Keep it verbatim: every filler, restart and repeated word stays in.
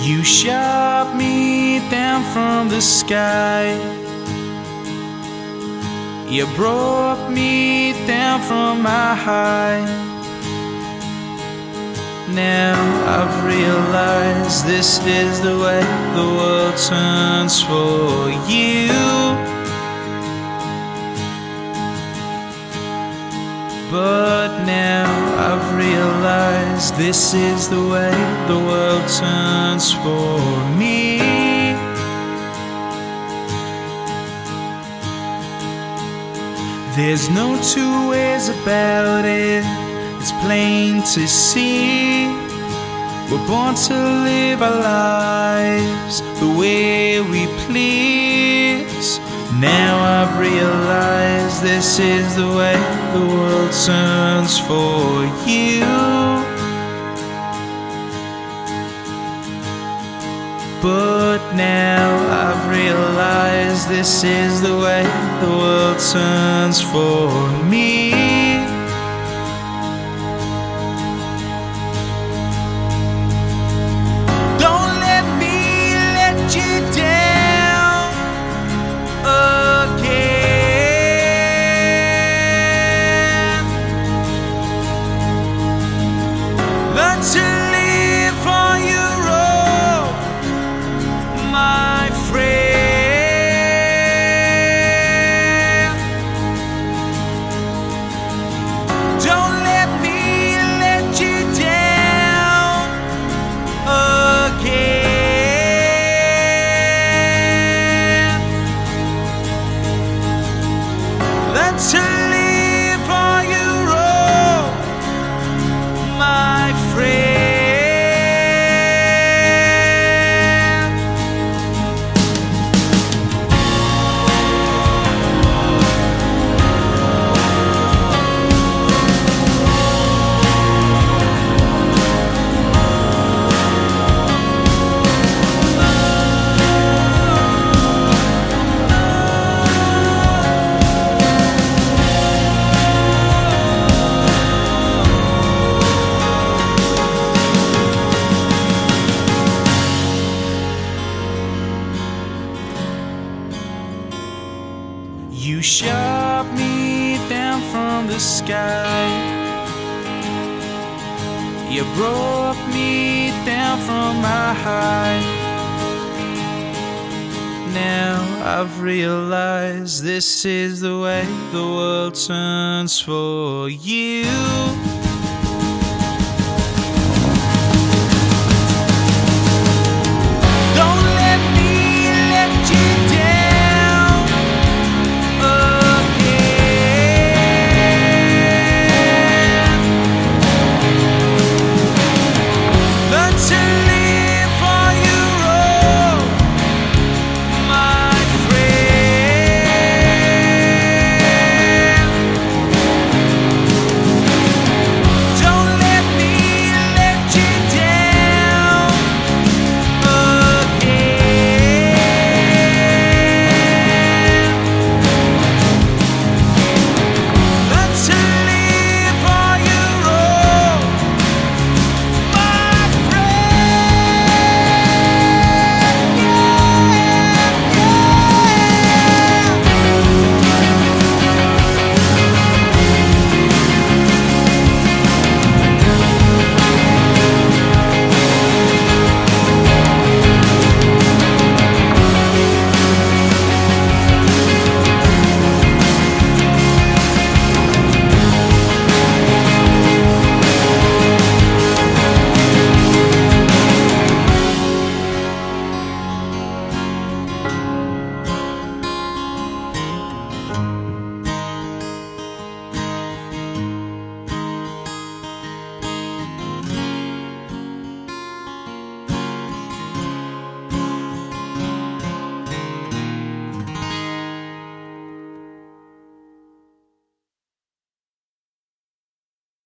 You shot me down from the sky. You brought me down from my high. Now I've realized this is the way the world turns for you. But now I've realized this is the way the world turns for me. There's no two ways about it, it's plain to see. We're born to live our lives the way we please. Now I've realized this is the way the world turns for you. But now I've realized this is the way the world turns for me. Don't let me let you down again. Learn to live on your own, my friend. Don't let me let you down again. Learn to live on your own, my friend. You shot me down from the sky. You brought me down from my high. Now I've realized this is the way the world turns for you.